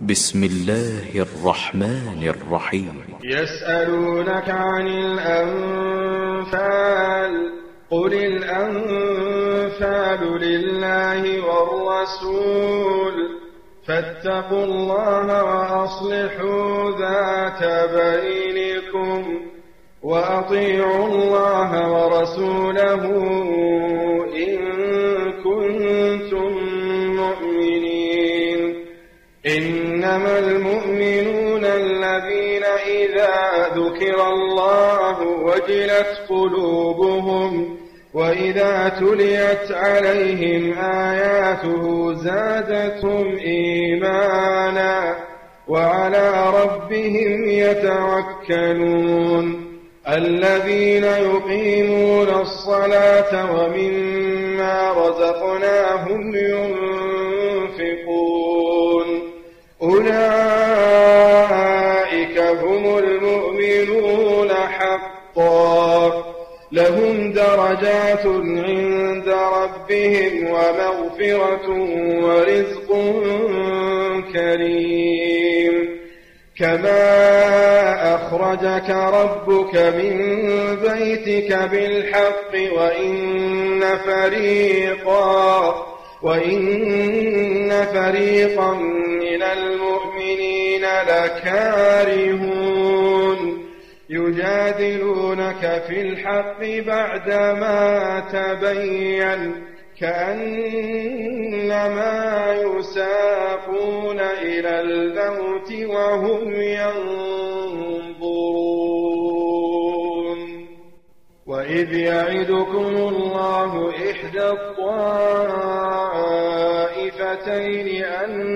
بسم الله الرحمن الرحيم. يسألونك عن الأنفال قل الأنفال لله والرسول فاتقوا الله وأصلحوا ذات بينكم وأطيعوا الله ورسوله إن كنتم مؤمنين. إنما المؤمنون الذين إذا ذكر الله وجلت قلوبهم وإذا تليت عليهم آياته زادتهم إيمانا وعلى ربهم يتوكلون. الذين يقيمون الصلاة ومما رزقناهم ينفقون أولئك هم المؤمنون حقا لهم درجات عند ربهم ومغفرة ورزق كريم. كما أخرجك ربك من بيتك بالحق وإن فريقا من المؤمنين لكارهون يجادلونك في الحق بعدما تبين كأنما يساقون إلى الموت وهم ينظرون. وإذ يعدكم الله إحدى الطائفتين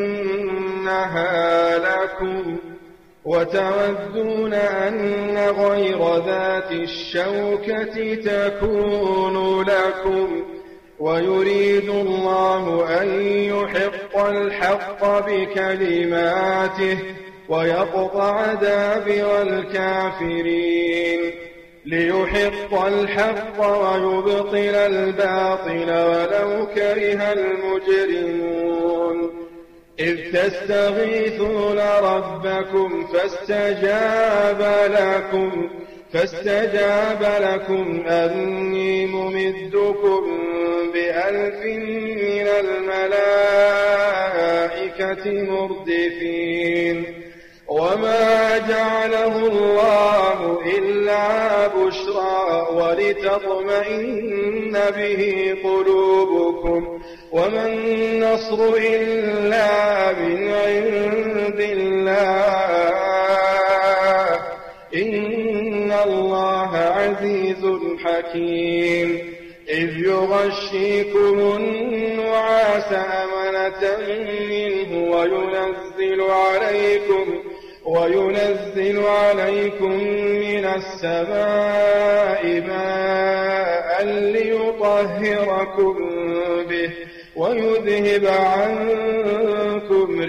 أنها لكم وتودون أن غير ذات الشوكة تكون لكم ويريد الله أن يحق الحق بكلماته ويقطع دابر الكافرين ليحق الحق ويبطل الباطل ولو كره المجرمون. إذ تستغيثون ربكم فاستجاب لكم أني ممدكم ب1000 من الملائكة مردفين. وما جعله الله إلا بشرى ولتطمئن به قلوبكم وما النصر إلا من عند الله إن الله عزيز حكيم. إذ يغشيكم النعاس أمنة منه وينزل عليكم من السماء ماء ليطهركم به ويذهب عنكم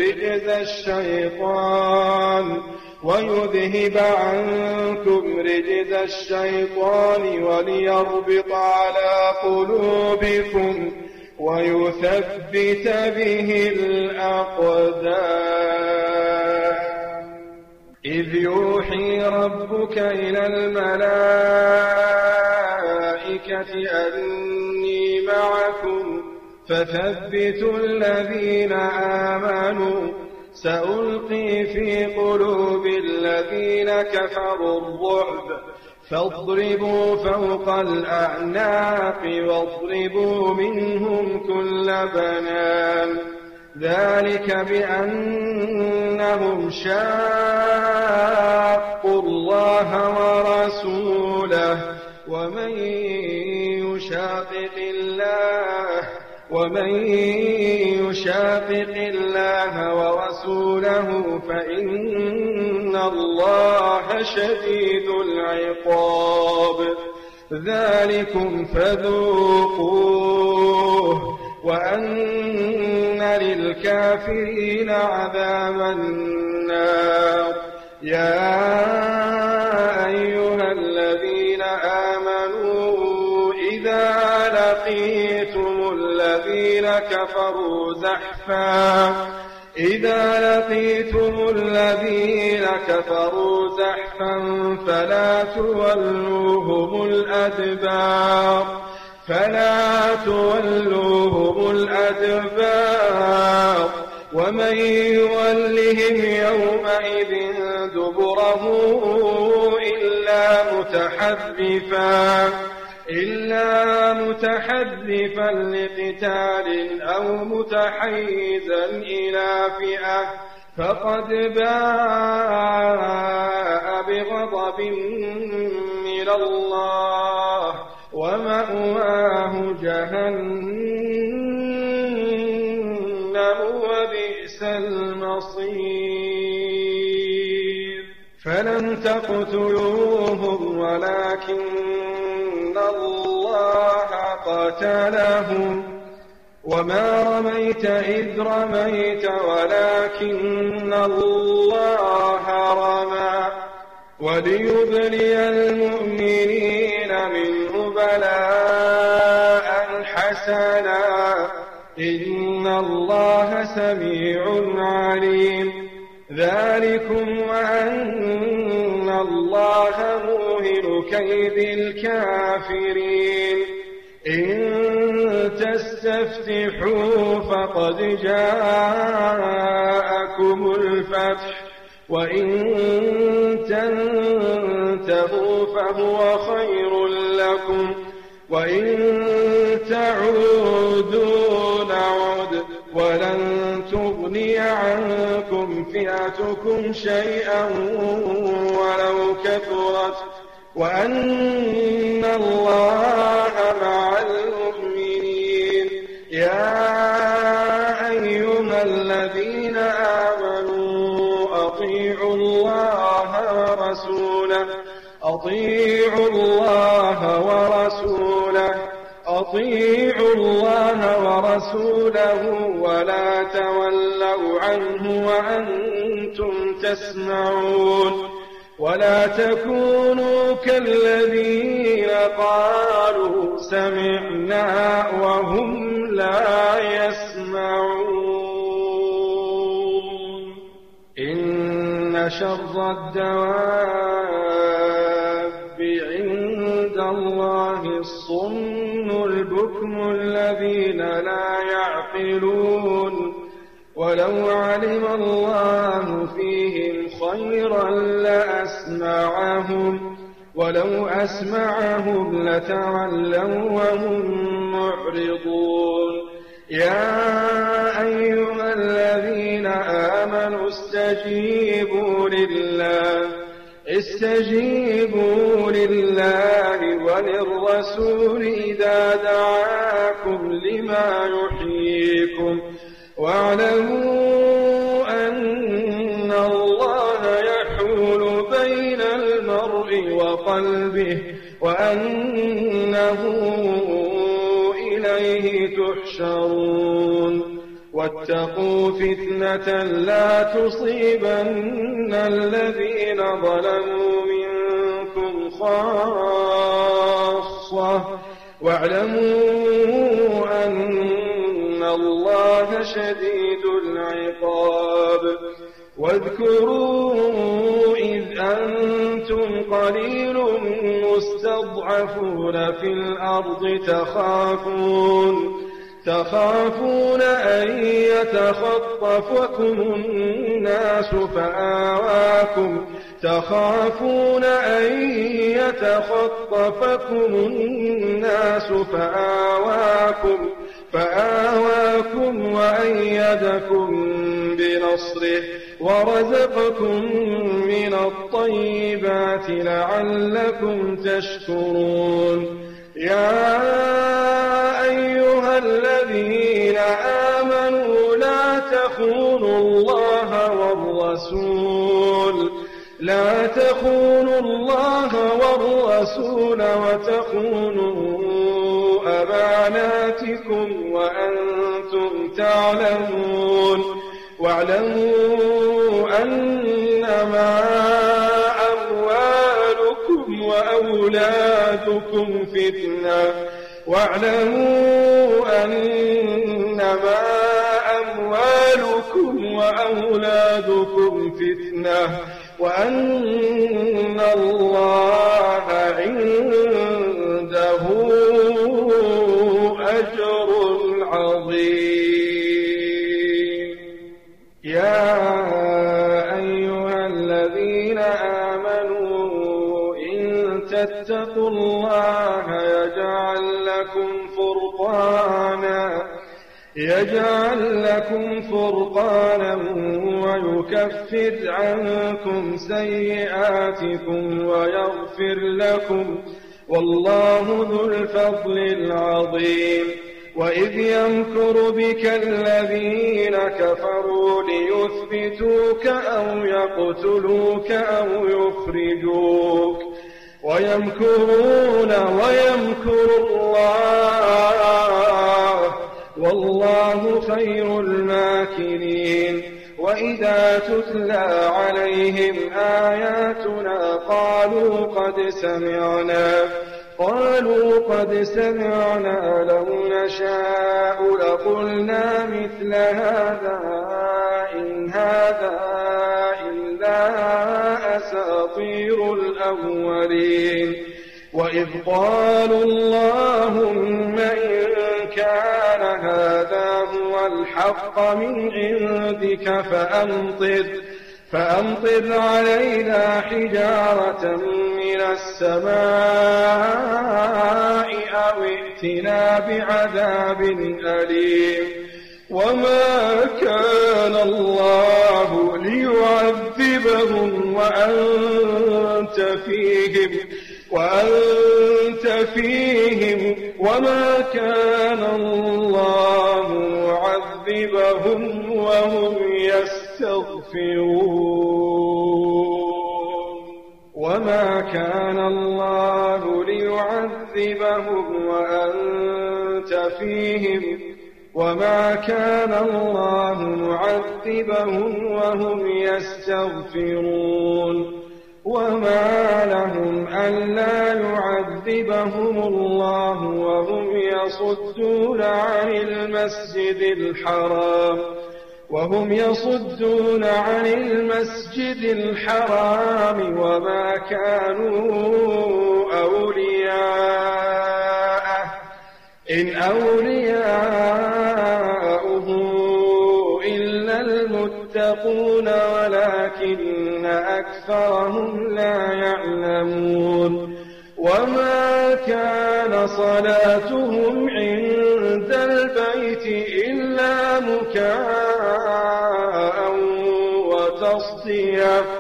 رجز الشيطان وليربط على قلوبكم ويثبت به الأقدام. إذ يوحي ربك إلى الملائكة أني معكم فثبتوا الذين آمنوا سألقي في قلوب الذين كفروا الرعب فاضربوا فوق الأعناق واضربوا منهم كل بنان. ذلك بأنهم شاقوا الله ورسوله ومن يشاقق الله ورسوله فإن الله شديد العقاب. ذلكم فذوقوه وأن للكافرين عذاب النار. يا أيها الذين آمنوا إذا لقيتم الذين كفروا زحفا إذا لقيتم الذين كفروا زحفا فلا تولوهم الأدبار ومن يولهم يومئذ دبره إلا متحرفا لقتال أو متحيزا إلى فئة فقد باء بغضب من الله ومأواه جهنم وبئس المصير فلم تقتلوهم ولكن الله قتلهم وما رميت إذ رميت ولكن الله رمى وليبلي المؤمنين منه بلاء حسنا إن الله سميع عليم ذلكم وأن الله موهن كيد الكافرين إن تستفتحوا فقد جاءكم الفتح وإن تنتهوا فهو خير لكم وإن تعودوا نعد ولن تغني عنكم فئتكم شيئا ولو كثرت وأن الله مع المؤمنين يا أيها الذين آمنوا أطيعوا الله ورسوله ولا تولوا عنه وأنتم تسمعون ولا تكونوا كالذين قالوا سمعنا وهم لا يسمعون إن شر الدواب عند الله الصم البكم الذين لا يعقلون ولو علم الله فيهم خيرا لأسمعهم ولو أسمعهم لتولوا وهم معرضون يا أيها الذين آمنوا استجيبوا لله وللرسول إذا دعاكم لما يحييكم واعلموا أن الله يحول بين المرء وقلبه وأنه إليه تحشرون واتقوا فتنة لا تصيبن الذين ظلموا منكم خاصة واعلموا أن الله شديد العقاب واذكروا إذ أنتم قليل مستضعفون في الأرض تخافون أن يتخطفكم الناس فآواكم وأيدكم بنصره ورزقكم من الطيبات لعلكم تشكرون يا أيها الذين آمنوا لا تخونوا الله والرسول وتخونوا أماناتكم وأنتم تعلمون واعلموا أنما أموالكم وأولادكم فتنة وأولادكم فتنة وأن الله عنده أجر عظيم. يا أيها الذين آمنوا إن تتقوا الله يجعل لكم فرقانا ويكفر عنكم سيئاتكم ويغفر لكم والله ذو الفضل العظيم. وإذ يمكر بك الذين كفروا ليثبتوك أو يقتلوك أو يخرجوك ويمكرون ويمكر الله والله خير الماكرين. وإذا تتلى عليهم آياتنا قالوا قد سمعنا لو نشاء لقلنا مثل هذا إن هذا إلا أساطير الأولين. وإذ قالوا اللهم إن كان هذا هو الحق من عندك فأمطر علينا حجارة من السماء أو ائتنا بعذاب أليم. وما كان الله ليعذبهم وأنت فيهم وما كان الله معذبهم وهم يستغفرون. وما كان الله ليعذبهم وأنت فيهم وما كان الله معذبهم وهم يستغفرون. وما لهم ألا يعذبهم الله وهم يصدون عن المسجد الحرام وما كانوا أولياءه إن أولياؤه إلا المتقون ولكن أكثرهم لا يعلمون. وما كان صلاتهم عند البيت إلا مكاء وتصدية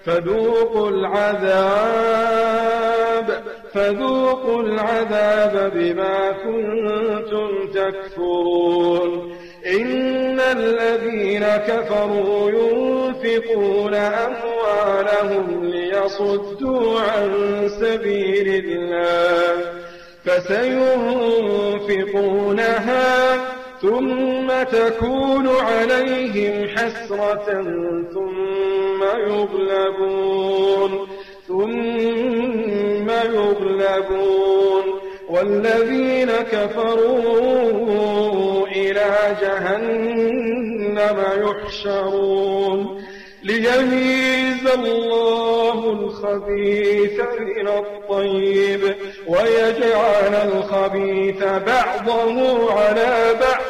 فذوقوا العذاب بما كنتم تكفرون. إن الذين كفروا ينفقون أموالهم ليصدوا عن سبيل الله فسينفقونها ثم تكون عليهم حسرة ثم يغلبون والذين كفروا إلى جهنم يحشرون ليميز الله الخبيث من الطيب ويجعل الخبيث بعضه على بعض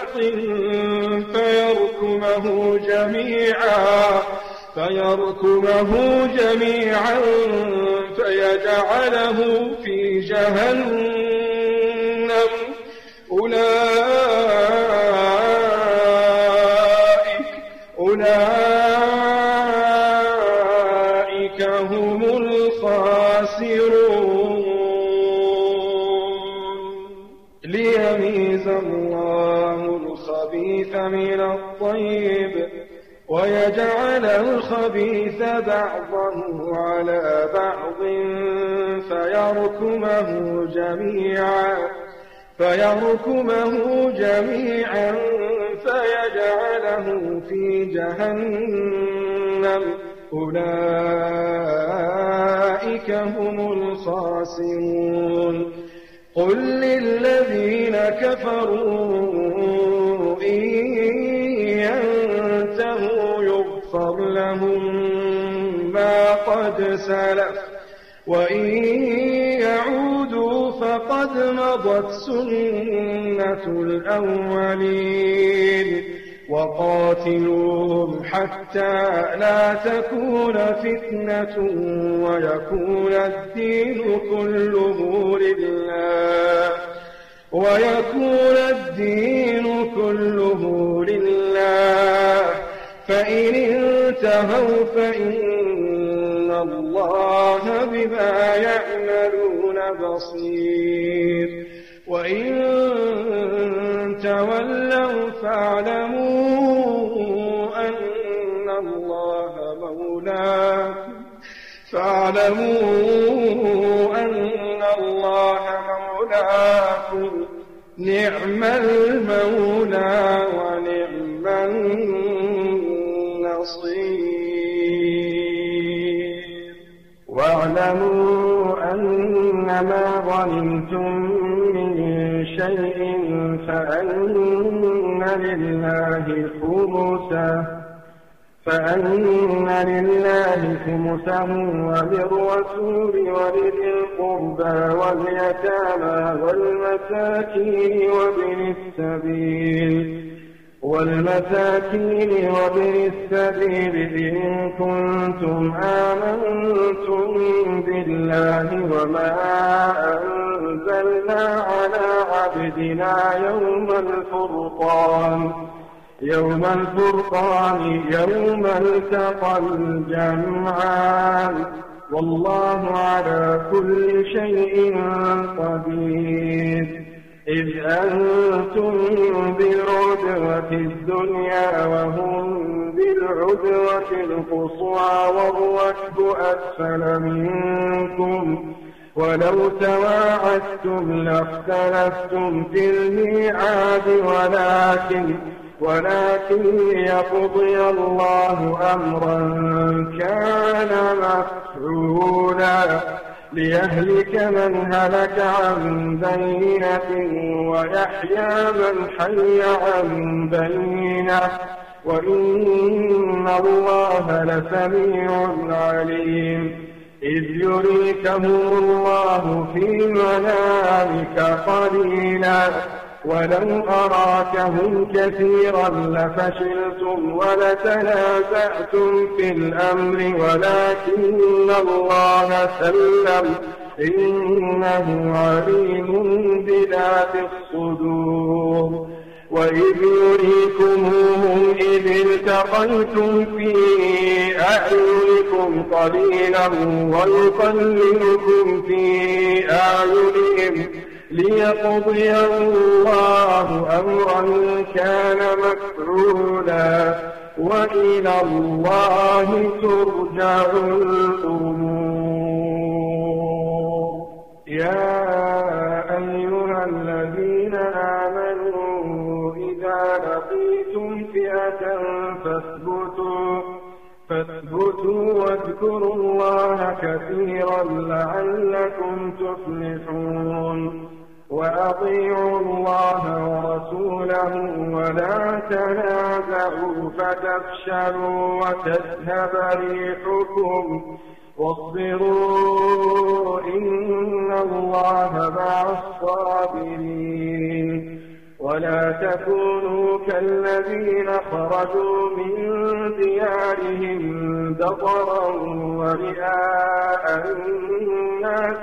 فيركمه جميعا فيجعله في جهنم. أولئك هم الخاسرون. ليميز الله الخبيث من الطيب ويجعل الخبيث بعضه على بعض فيركمه جميعا فيجعله في جهنم. أولئك هم الخاسرون. قل للذين كفروا إن ينتهوا لهم ما قد سلف وإن يعودوا فقد مضت سنة الأولين وقاتلوهم حتى لا تكون فتنة ويكون الدين كله لله فإن انتهوا فإن الله بما يعملون بصير وإن تولوا فاعلموا أن الله مولاكم نعم المولى ونعم النصير واعلموا أنما غنمتم من شيء فأن لله خمسه وللرسول ولذي القربى واليتامى والمساكين وابن السبيل إن كنتم آمنتم بالله وما أنزلنا على عبدنا يوم الفرقان يوم التقى الجمعان والله على كل شيء قدير إذ أنتم بالعدوة الدنيا وهم بالعدوة القصوى والركب أسفل منكم ولو تواعدتم لاختلفتم في الميعاد ولكن ليقضي الله أمرا كان مفعولا ليهلك من هلك عن بينة ويحيى من حي عن بينة وإن الله لسميع عليم إذ يريكهم الله في منامك قليلا ولو أراكهم كثيرا لفشلتم ولتنازعتم في الأمر ولكن الله سلم إنه عليم بذات الصدور وإذ يريكموهم إذ التقيتم في أعينكم قليلا ويقللكم في أعينهم ليقضي الله أمرا كان مفعولا وإلى الله ترجع الأمور يا أيها الذين آمنوا إذا لقيتم فئة فاثبتوا واذكروا الله كثيرا لعلكم تفلحون وأطيعوا الله ورسوله ولا تنازعوا فتفشلوا وتذهب ريحكم واصبروا إن الله مع الصابرين ولا تكونوا كالذين خرجوا من ديارهم بطرا ورئاء الناس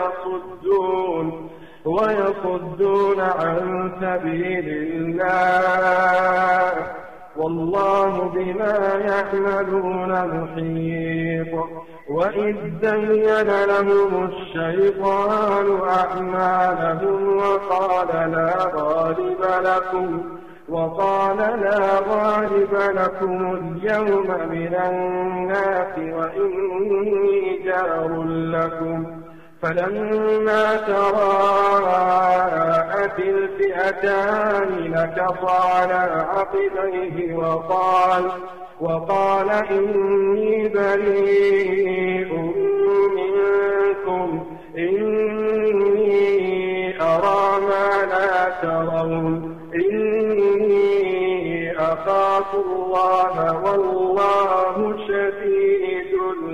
ويصدون عن سبيل الله والله بما يعملون محيط وإذ زين لهم الشيطان أعمالهم وقال لا غالب لكم اليوم من الناس وإني جار لكم فلما تراءت الفئتان نكص على عقبيه وقال إني بريء منكم إني أرى ما لا ترون إني أخاف واتقوا الله والله شديد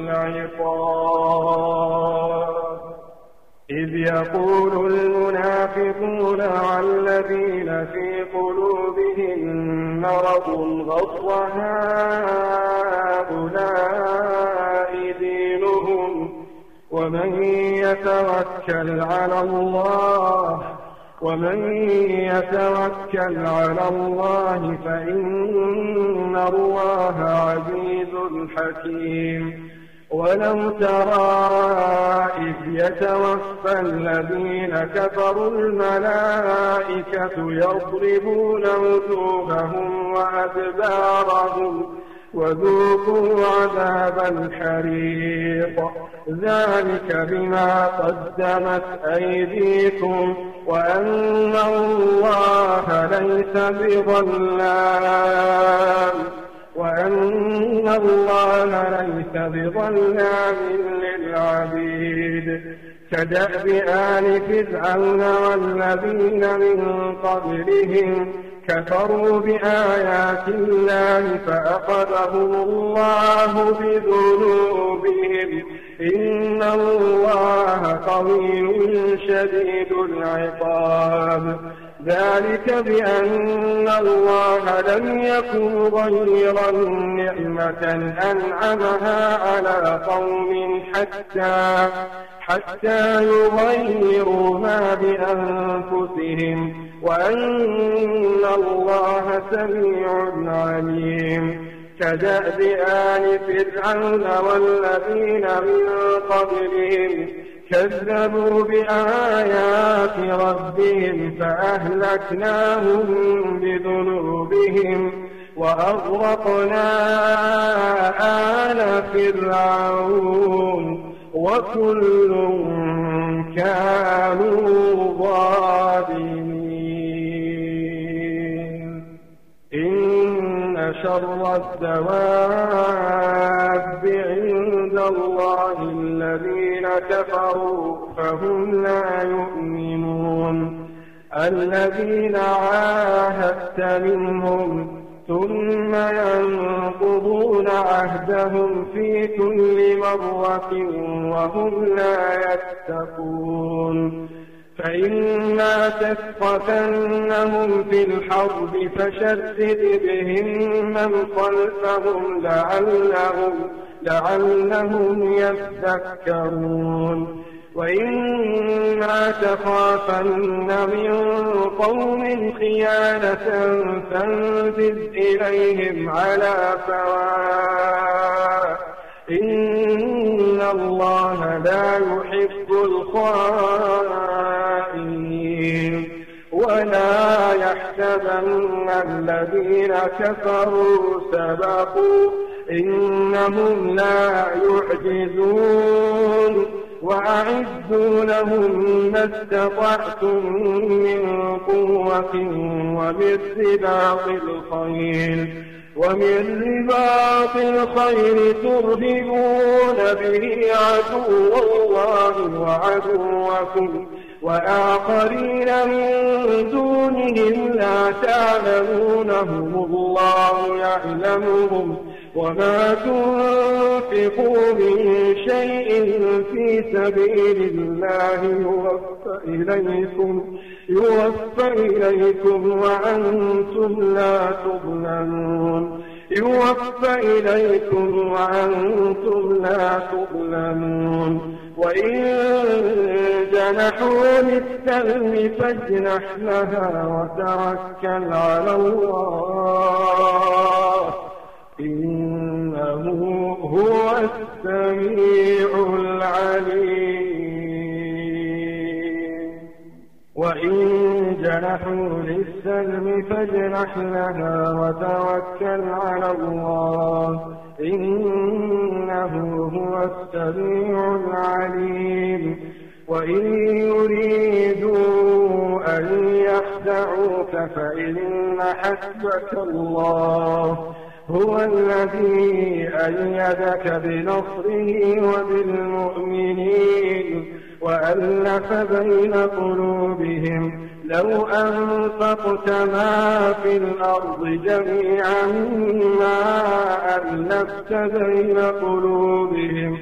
العقاب. إذ يقول المنافقون والذين في قلوبهم مرض غر هؤلاء دينهم ومن يتوكل على الله فإن الله عزيز حكيم. ولو ترى إذ يتوفى الذين كفروا الملائكة يضربون وجوههم وأدبارهم وذوقوا عذاب الحريق ذلك بما قدمت أيديكم وأن الله ليس بظلام للعبيد. كدأب آل فرعون والذين من قبلهم كفروا بآيات الله فأخذهم الله بذنوبهم إن الله قوي شديد العقاب. ذلك بأن الله لم يكن غيرا نعمة أنعمها على قوم حتى يغيروا ما بأنفسهم وأن الله سميع عليم. كدأب آل فرعون والذين من قبلهم كذبوا بآيات ربهم فأهلكناهم بذنوبهم وأغرقنا آل فرعون وكل كانوا ظالمين. إن شر الدواب عند الله الذين كفروا فهم لا يؤمنون. الذين عاهدت منهم ثم ينقضون عهدهم في كل مرة وهم لا يتقون. فإما تثقفنهم في الحرب فشدد بهم من خلفهم لعلهم يذكرون. وإما تخافن من قوم خيانة فانبذ إليهم على سواء إن الله لا يحب الخائنين. ولا يحسبن الذين كفروا سبقوا إنهم لا يعجزون. وأعدوا لهم ما استطعتم من قوة ومن رباط الخيل ترهبون به عدو الله وعدوكم وآخرين من دونهم لا تعلمونهم الله يعلمهم. وما تنفقوا من شيء في سبيل الله يوفى إليكم وأنتم لا تظلمون. وإن جنحوا للسلم فاجنح لها وتوكل على الله إنه هو السميع العليم. وإن جنحوا للسلم فاجنح لها وتوكل على الله إنه هو السميع العليم. وإن يريدوا أن يخدعوك فإن حسبك الله هو الذي أيدك بنصره وبالمؤمنين وألف بين قلوبهم لو أنفقت ما في الأرض جميعا ما ألفت بين قلوبهم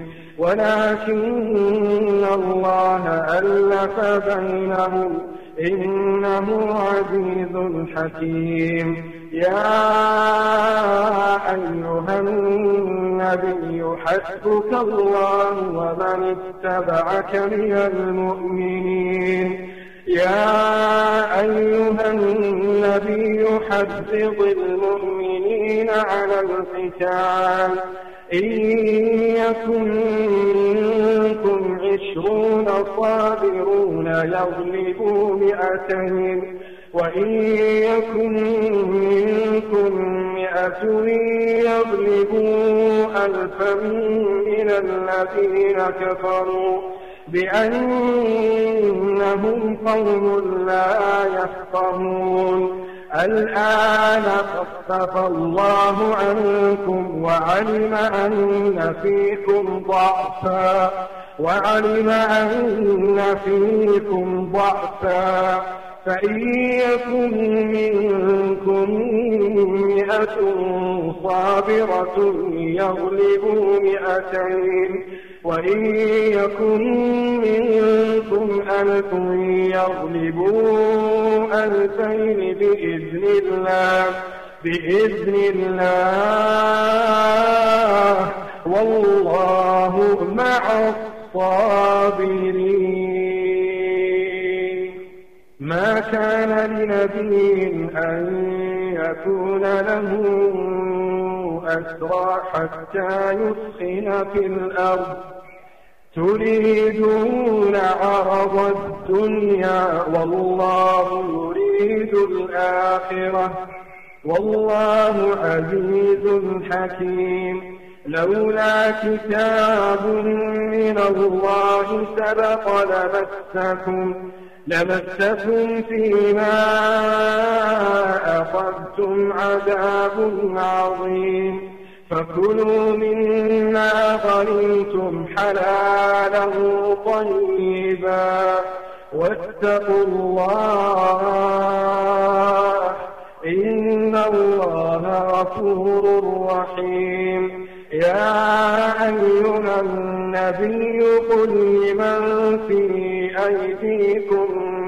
ولكن الله ألف بينهم إنه عزيز حكيم. يا أيها النبي حسبك الله ومن اتبعك من المؤمنين. يا أيها النبي حرض المؤمنين على القتال إن يكن منكم 20 صابرون يغلبوا 200 وإن يكن منكم 100 يغلبوا 1000 من الذين كفروا بأنهم قوم لا يفقهون. الآن خفف الله عنكم وعلم أن فيكم ضعفا فإن يكن منكم 100 صابرة يغلبوا 200 وإن يكن منكم 1000 يغلبوا 2000 بإذن الله والله مع الصابرين. ما كان لنبي أن يكون له أسرى حتى يثخن في الأرض تريدون عرض الدنيا والله يريد الآخرة والله عزيز حكيم. لولا كتاب من الله سبق لمسكم فيما أخذتم عذاب عظيم. فكلوا مما غنمتم حلالا طيبا واتقوا الله إن الله غفور رحيم. يا أيها النبي قل لمن في أيديكم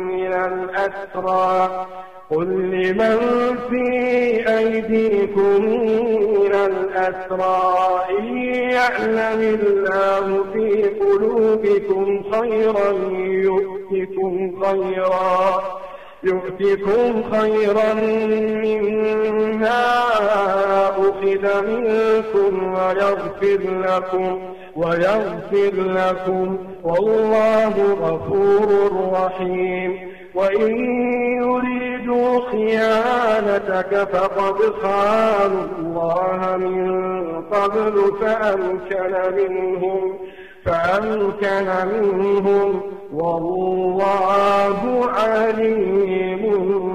من الأسرى إن يعلم الله في قلوبكم خيرا يؤتكم خيرا مما أخذ منكم ويغفر لكم والله غفور رحيم. وإن يريدوا خيانتك فقد خانوا الله من قبل فأمكن منهم والله عليم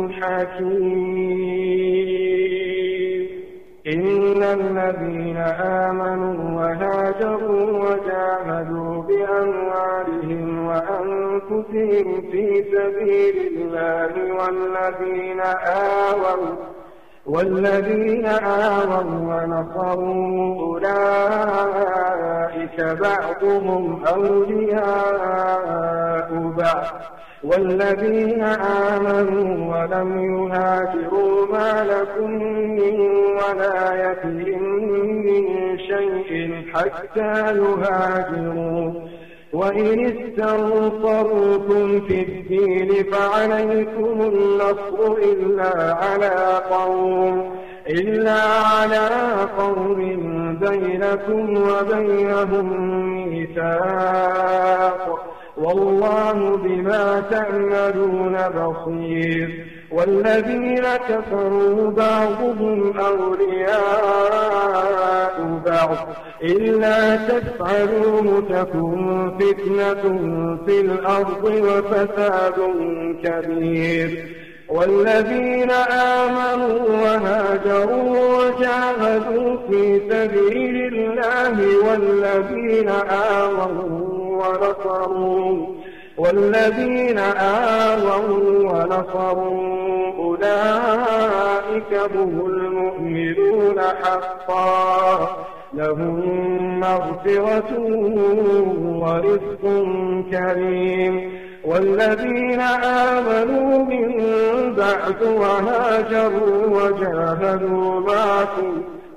حكيم. إن الذين آمنوا وهاجروا وجاهدوا بأموالهم وأنفسهم في سبيل الله والذين آووا ونصروا أولئك بعضهم أولياء بعض والذين آمنوا ولم يهاجروا ما لكم من ولايتهم من شيء حتى يهاجروا. وإن استنصروكم في الدين فعليكم النصر إلا على قوم بينكم وبينهم ميثاق والله بما تعملون بصير. والذين كفروا بعضهم أولياء بعض إلا تفعلوه تكن فتنة في الأرض وفساد كبير. والذين آمنوا وهاجروا وجاهدوا في سبيل الله والذين آووا والذين آووا ونصروا أولئك هم المؤمنون حقا لهم مغفرة ورزق كريم والذين آمنوا من بعد وهاجروا وجاهدوا معكم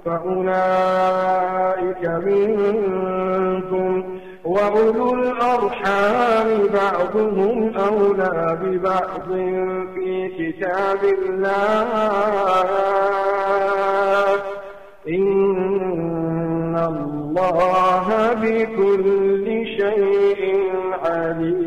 فأولئك منكم وأولو الأرحام بعضهم أولى ببعض في كتاب الله إن الله بكل شيء عليم.